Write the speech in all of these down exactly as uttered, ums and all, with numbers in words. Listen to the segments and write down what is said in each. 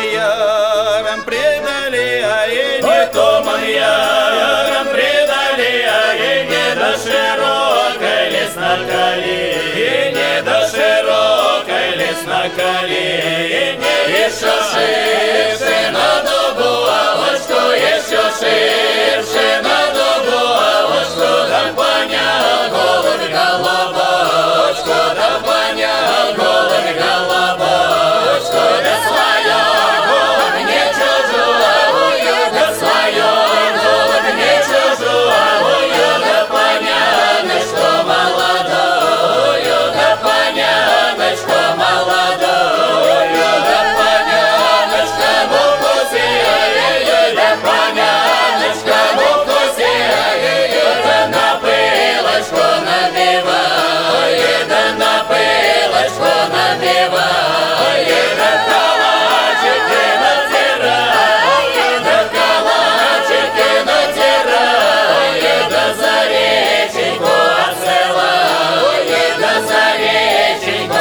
яром предали, а и не томом яром предали, а и не до широкой лес на коли, и не до широкой лес на коли, и не еще ширше на дубу, а ложку еще ширше на дубу, а ложку да понял голубь голубочку, да понял голубь голубочку, да свое голубь не чужую, да свое голубь не чужую, да понятно, что молодую, да понятно, что молодую, да понятно, что муку сею, да понятно, что муку сею, да на пылочку набиваю, да на пылочку набиваю, да калачики натираю, да калачики натираю, да за реченьку отсылаю, да за реченьку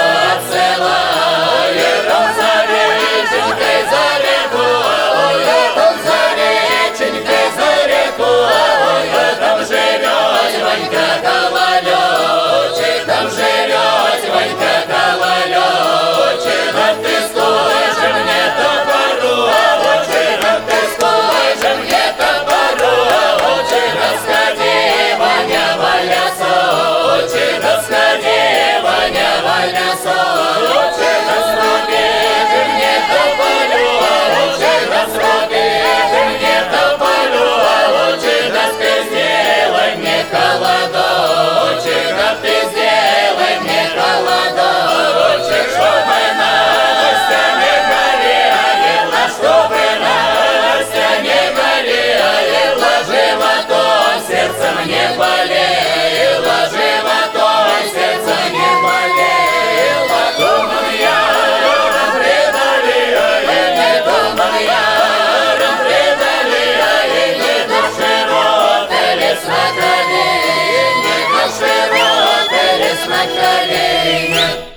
отсылаю, там за реченькой за реку, там за реченькой за реку, там живет Ванька Ковалевчик, там живет Ванька Ковалевчик, а ты скажи мне топору, а ты скажи мне топору, да сходи, Ваня, Валя, сочи, да сходи, Ваня, Валя, сочи, да сруби ты мне топору, да сруби ты мне топору, да ты сделай мне холодочек, да ты сделай мне холодочек, чтобы Настя не горела, чтобы Настя не горела, животом сердцем не болело, животом сердце не болело, томом яром предали, а не томом яром предали, а не до широкой лес на колени, не до широкой лес на колени.